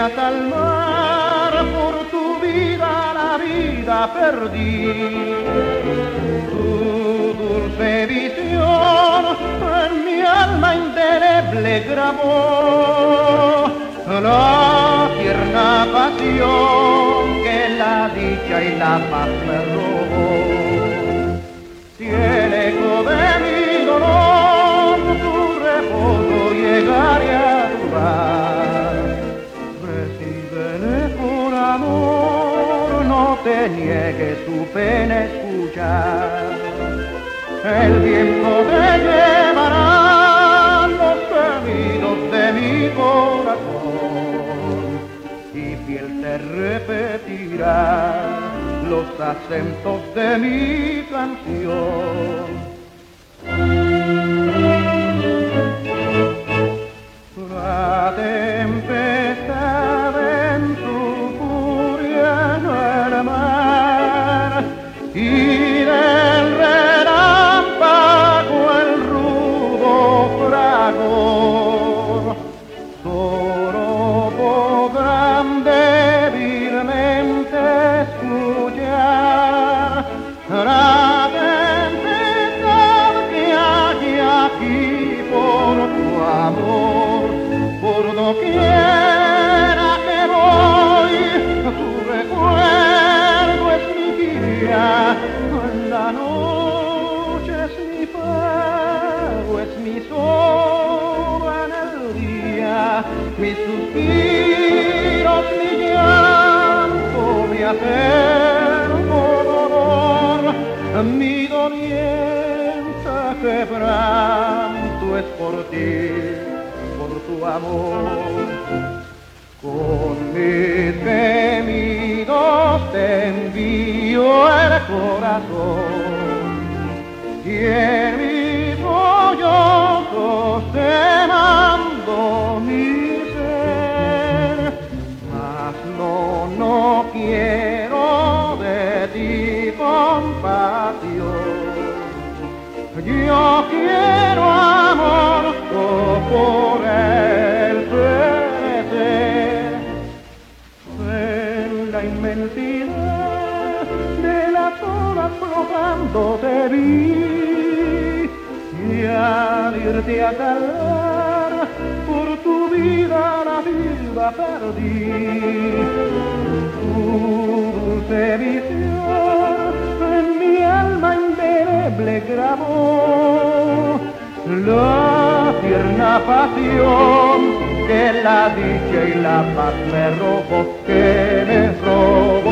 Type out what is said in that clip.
calmar, por tu vida la vida perdí. Tu dulce visión en mi alma indeleble grabó la tierna pasión que la dicha y la paz me robó. Si el eco de mi dolor tu reposo llegare a durar, recíbele por amor, no te niegues tu pena escuchar. El viento te llevará los caminos de mi corazón y fiel te repetirá los acentos de mi canción. La tempestad en su furia no el mar y del relámpago el rudo fragor solo podrán débilmente escuchar la tempestad que hay aquí por tu amor. Por doquiera que voy, tu recuerdo es mi guía, la noche es mi pago, es mi sol en el día, mis suspiros, mi llanto, mi acervo dolor, mi doliente quebranto es por ti, por tu amor. Con mis gemidos te envío el corazón y en mis sollozos te mando mi ser, mas no quiero de ti compasión, yo quiero amor por el perecer. En la inmensidad de las olas flotando te vi y al irte a calar por tu vida la vida perdí. Tu dulce visión en mi alma indeleble grabó la tierna pasión que la dicha y la paz me robó, que me robó.